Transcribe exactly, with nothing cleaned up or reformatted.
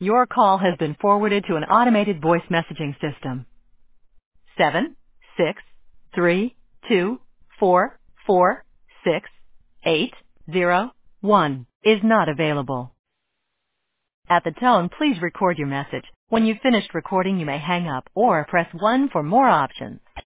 Your call has been forwarded to an automated voice messaging system. Seven, six, three, two, four, four, six, eight, zero, one is not available. At the tone, please record your message. When you've finished recording, you may hang up or press one for more options.